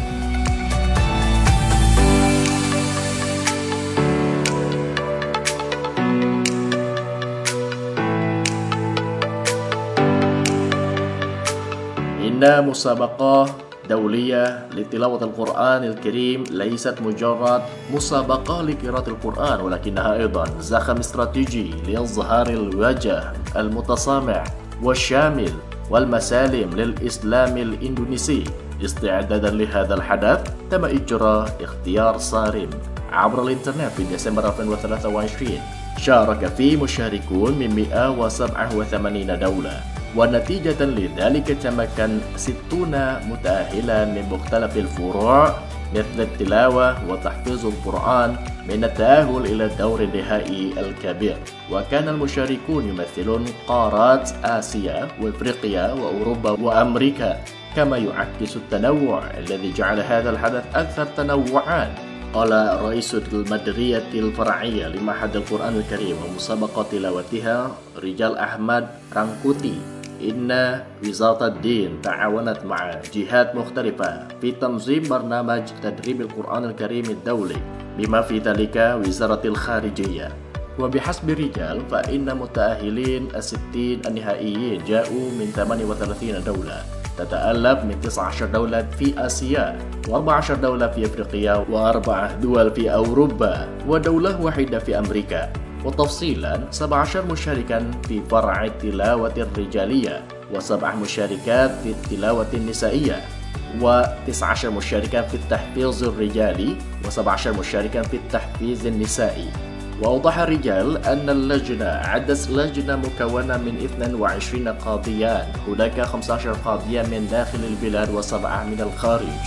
A: إن مسابقة دولية لتلاوة القرآن الكريم ليست مجرد مسابقة لقراءة القرآن، ولكنها أيضا زخم استراتيجي لإظهار الوجه المتسامح والشامل والمسالم للإسلام الإندونيسي. استعدادا لهذا الحدث تم إجراء اختيار صارم عبر الإنترنت في ديسمبر 2023، شارك فيه مشاركون من 187 دولة، ونتيجة لذلك تمكن 60 متأهلا من مختلف الفروع مثل التلاوة وتحفيظ القرآن من التأهل إلى الدور النهائي الكبير. وكان المشاركون يمثلون قارات آسيا وإفريقيا وأوروبا وأمريكا، كما يعكس التنوع الذي جعل هذا الحدث أكثر تنوعا. قال رئيس المديرية الفرعية لمعهد القرآن الكريم ومسابقة تلاوتها رجال أحمد رانكوتي إن وزارة الدين تعاونت مع جهات مختلفة في تنظيم برنامج تدريب القرآن الكريم الدولي بما في ذلك وزارة الخارجية. وبحسب الرجال فإن متأهلين 60 النهائيين جاءوا من 38 دولة تتألف من 19 دولة في آسيا و14 دولة في أفريقيا و4 دول في أوروبا ودولة واحدة في أمريكا. وتفصيلا 17 مشاركا في فرع التلاوة الرجالية و7 مشاركات في التلاوة النسائية و19 مشاركا في التحفيظ الرجالي و17 مشاركا في التحفيظ النسائي. وأوضح الرجال أن اللجنة عدت لجنة مكونة من 22 قاضيا، هناك 15 قاضيا من داخل البلاد و7 من الخارج.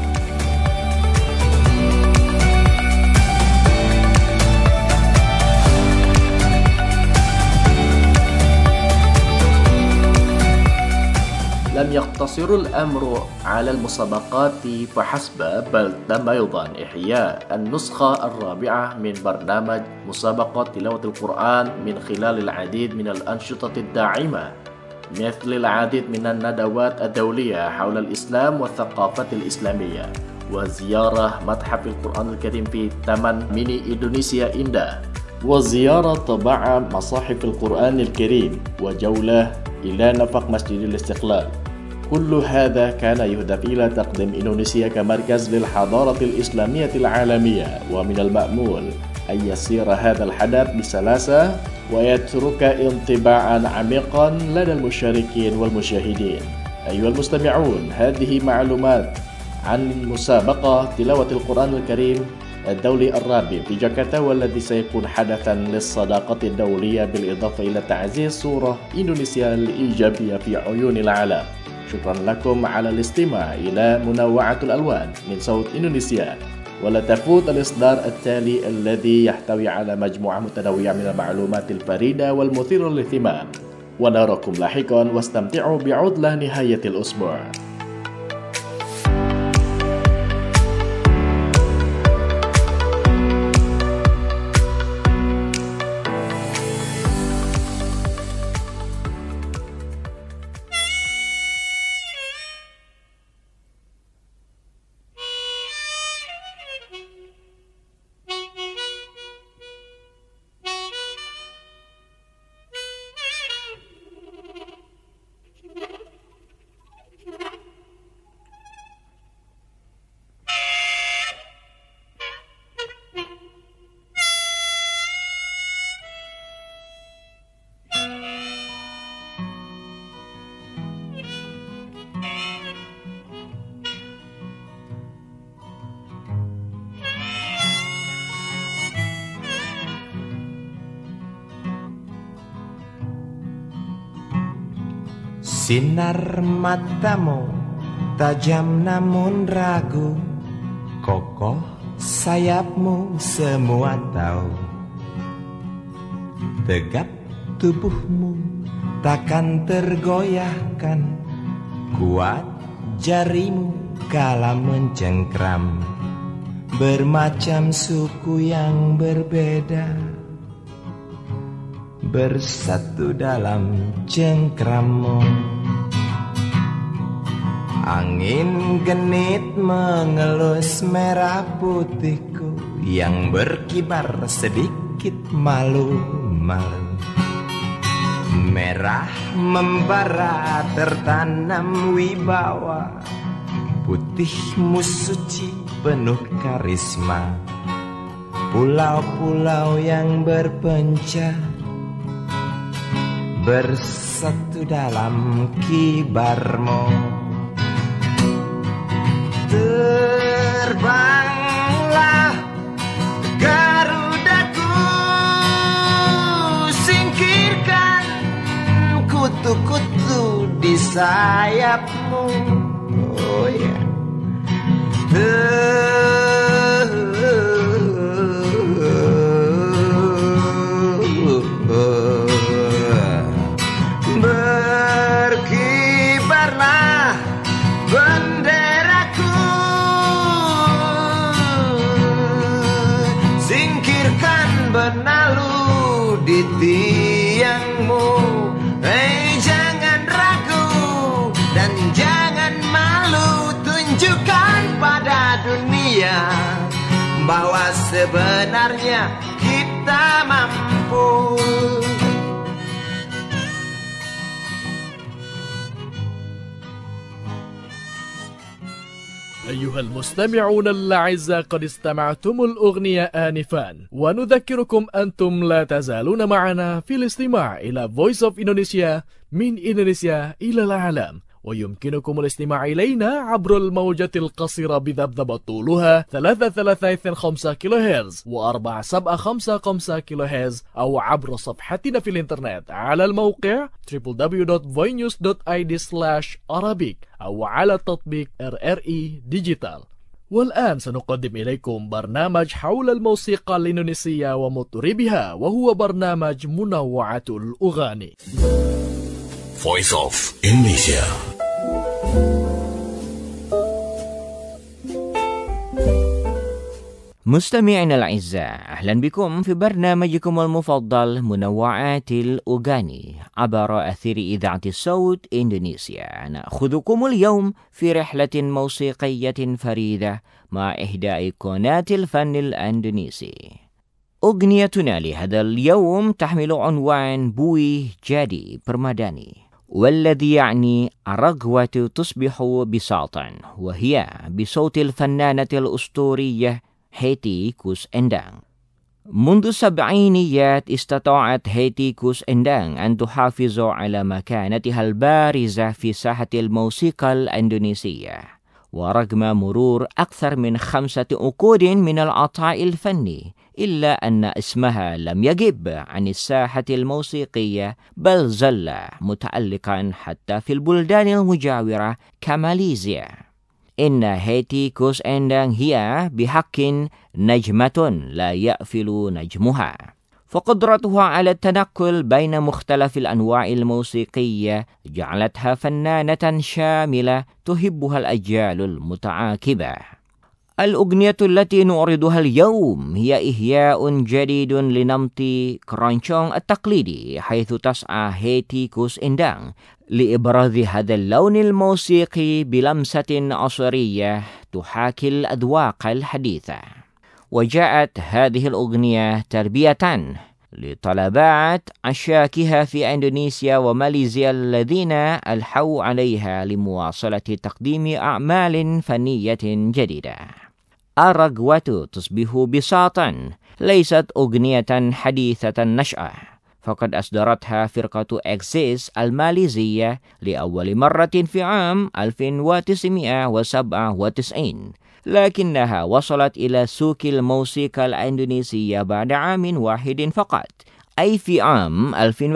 A: لم يقتصر الأمر على المسابقات فحسب، بل تم أيضا إحياء النسخة الرابعة من برنامج مسابقة تلاوة القرآن من خلال العديد من الأنشطة الداعمة، مثل العديد من الندوات الدولية حول الإسلام والثقافة الإسلامية، وزيارة متحف القرآن الكريم في تمن ميني إندونيسيا إندا، وزيارة طباعة مصاحف القرآن الكريم، وجولة إلى نفق مسجد الاستقلال. كل هذا كان يهدف إلى تقديم إندونيسيا كمركز للحضارة الإسلامية العالمية، ومن المأمول أن يسير هذا الحدث بسلاسة ويترك انطباعا عميقا لدى المشاركين والمشاهدين. أيها المستمعون، هذه معلومات عن مسابقة تلاوة القرآن الكريم الدولي الرابع في جاكرتا، والذي سيكون حدثا للصداقة الدولية بالإضافة إلى تعزيز صورة إندونيسيا الإيجابية في عيون العالم. شكرا لكم على الاستماع إلى منوعة الألوان من صوت إندونيسيا، ولا تفوت الإصدار التالي الذي يحتوي على مجموعة متنوعة من المعلومات الفريدة والمثيرة للاهتمام. ونراكم لاحقا، واستمتعوا بعطلة نهاية الأسبوع.
J: Sinar matamu tajam namun ragu, kokoh sayapmu semua tahu. Tegap tubuhmu takkan tergoyahkan, kuat jarimu kala mencengkram. Bermacam suku yang berbeda bersatu dalam cengkrammu. Angin genit mengelus merah putihku yang berkibar sedikit malu-malu. Merah membara tertanam wibawa, putihmu suci penuh karisma. Pulau-pulau yang berpencar bersatu dalam kibarmu. Terbanglah garudaku, singkirkan kutu-kutu di sayapmu. Oh ya, berkibarlah benderaku, singkirkan benalu di tiangmu. Jangan ragu dan jangan malu, tunjukkan pada dunia bahwa sebenarnya kita mampu.
A: أيها المستمعون الأعزاء، قد استمعتم الأغنية آنفا، ونذكركم أنتم لا تزالون معنا في الاستماع إلى Voice of Indonesia من إندونيسيا إلى العالم. ويمكنكم الاستماع إلينا عبر الموجة القصيرة بذبذب طولها 335 كيلوهرتز و4755 كيلوهرتز، أو عبر صفحتنا في الإنترنت على الموقع www.voinews.id/arabic أو على تطبيق RRI ديجيتال. والآن سنقدم إليكم برنامج حول الموسيقى الإندونيسية ومطربها، وهو برنامج منوعة الأغاني.
I: Voice of Indonesia.
F: مستمعينا الأعزاء، أهلا بكم في برنامجكم المفضل منوعات الأغاني عبر أثير إذاعة الصوت إندونيسيا. نأخذكم اليوم في رحلة موسيقية فريدة مع إحدى أيقونات الفن الإندونيسي. أغنيتنا لهذا اليوم تحمل عنوان بوي جادي برماداني، والذي يعني الرغوة تصبح بساطا، وهي بصوت الفنانة الأسطورية هيتي كوس إندang. منذ السبعينيات استطاعت هيتي كوس إندang أن تحافظ على مكانتها البارزة في ساحة الموسيقى الإندونيسية، ورغم مرور أكثر من 5 عقود من العطاء الفني، إلا أن اسمها لم يغب عن الساحة الموسيقية، بل ظل متألقا حتى في البلدان المجاورة كماليزيا. إن هيتي كوس إندang هي بحق نجمة لا يأفل نجمها، فقدرتها على التنقل بين مختلف الأنواع الموسيقية جعلتها فنانة شاملة تحبها الأجيال المتعاقبة. الأغنية التي نعرضها اليوم هي إحياء جديد لنمط كرانشونغ التقليدي، حيث تسعى هيتي كوس إندang لإبراز هذا اللون الموسيقي بلمسة عصرية تحاكي الأذواق الحديثة. وجاءت هذه الأغنية تربية لطلبات عشاقها في إندونيسيا وماليزيا الذين ألحوا عليها لمواصلة تقديم أعمال فنية جديدة. الرغوة تصبح بساطا ليست أغنية حديثة النشأة، فقد أصدرتها فرقة إكسيس الماليزية لأول مرة في عام 1997، لكنها وصلت إلى سوق الموسيقى الإندونيسية بعد عام واحد فقط، أي في عام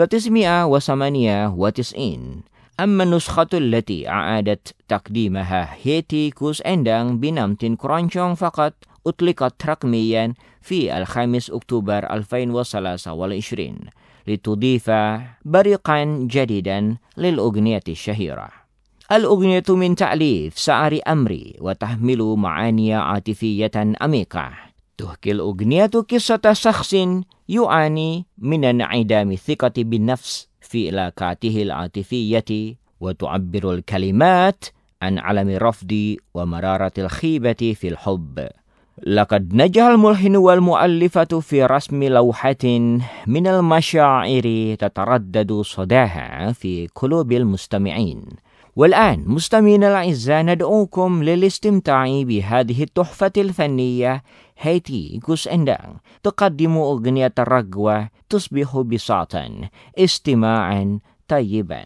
F: 1998. أما النسخة التي أعادت تقديمها هيتي كوس إندang بنمط كرانشونغ فقط أطلقت رقميا في 5 أكتوبر 2023 لتضيف بريقا جديدا للأغنية الشهيرة. الأغنية من تأليف سعر أمري وتحمل معاني عاطفية عميقة. تحكي الأغنية قصة شخص يعاني من انعدام الثقة بالنفس في علاقاته العاطفية، وتعبر الكلمات عن ألم الرفض ومرارة الخيبة في الحب. لقد نجح الملحن والمؤلفة في رسم لوحة من المشاعر تتردد صداها في قلوب المستمعين. والآن مستمعينا الأعزاء، ندعوكم للاستمتاع بهذه التحفة الفنية. هيتي كوس إندang تقدم أغنية الرغوة تصبح بساطا. استماعا طيبا.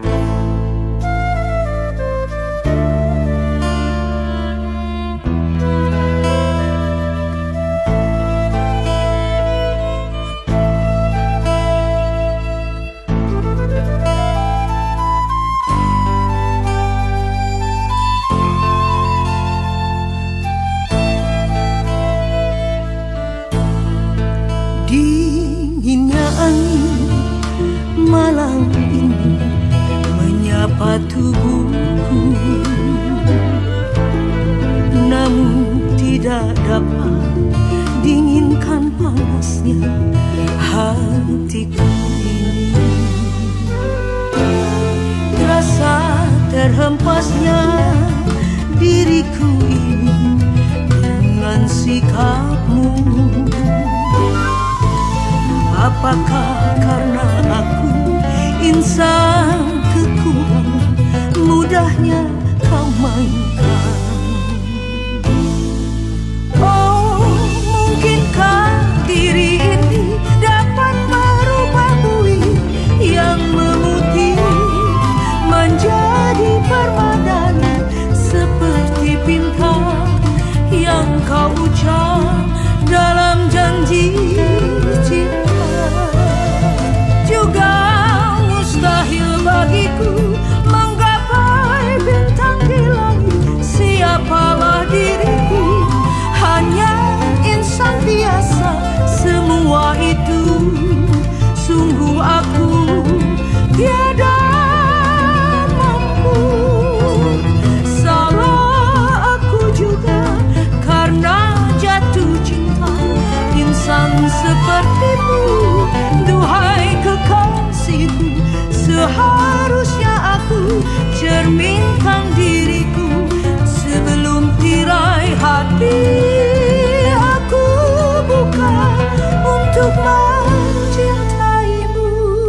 B: Malam ini menyapa tubuhku, namun tidak dapat dinginkan panasnya hatiku ini. Terasa terhempasnya diriku ini dengan sikapmu Apakah karena aku insan kekurangan, mudahnya kau mainkan? Oh, mungkinkah diri ini dapat merubah bui yang memutih menjadi permadani, seperti bintang yang kau ucap dalam janji cinta. Juga mustahil bagiku menggapai bintang di langit. Siapalah diriku, hanya insan biasa. Semua itu sungguh aku tiada mampu. Salah aku juga karena jatuh cinta insan sepertimu. Duhai kekasihku, seharusnya aku cerminkan diriku sebelum tirai hati aku buka untuk mencintaimu.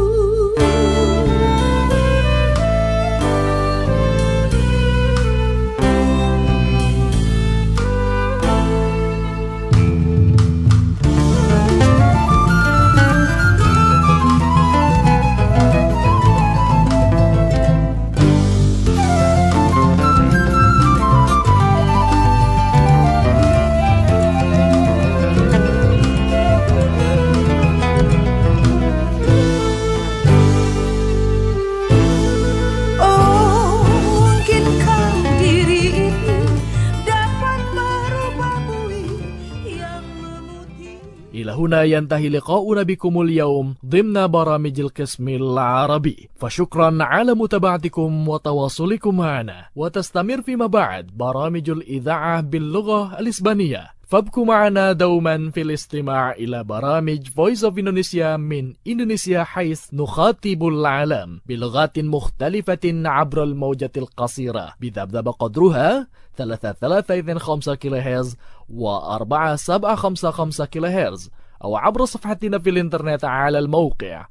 A: هنا ينتهي لقاؤنا بكم اليوم ضمن برامج القسم العربي، فشكرا على متابعتكم وتواصلكم معنا. وتستمر فيما بعد برامج الإذاعة باللغة الإسبانية، فابقوا معنا دوما في الاستماع إلى برامج Voice of Indonesia من إندونيسيا، حيث نخاطب العالم بلغات مختلفة عبر الموجة القصيرة بذبذب قدرها 3325 كيلوهرتز و4755 كيلوهرتز، أو عبر صفحتنا في الإنترنت على الموقع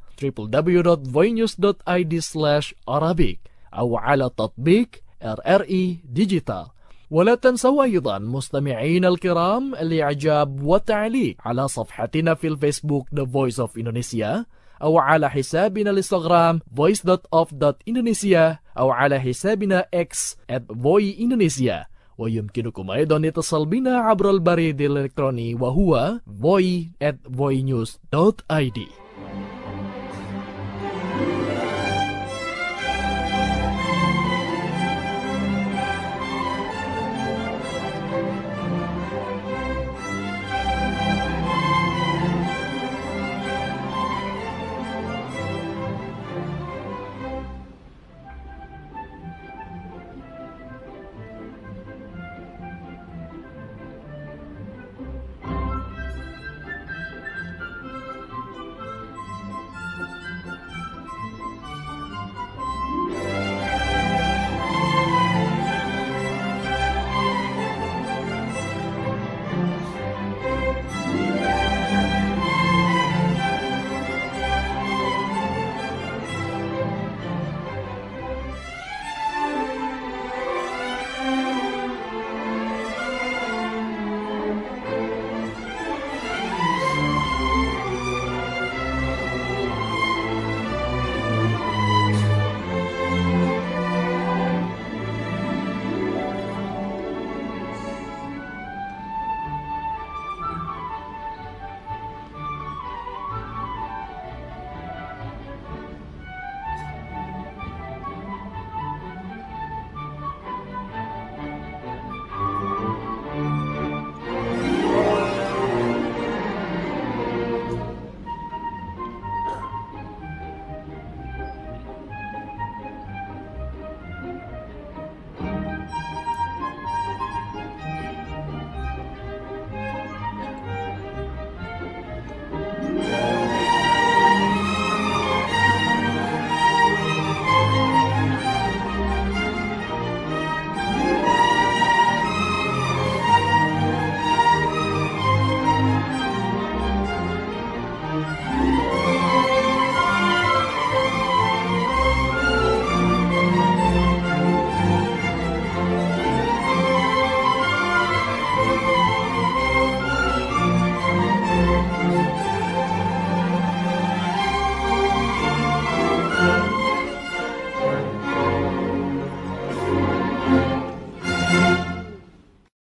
A: www.voinews.id/arabic أو على تطبيق RRI ديجيتال. ولا تنسوا أيضا مستمعين الكرام الإعجاب والتعليق على صفحتنا في الفيسبوك The Voice of Indonesia، أو على حسابنا الانستغرام voice.of.indonesia، أو على حسابنا X @voiindonesia. ويمكنكم أيضا الاتصال بنا عبر البريد الإلكتروني وهو voi@voinews.id.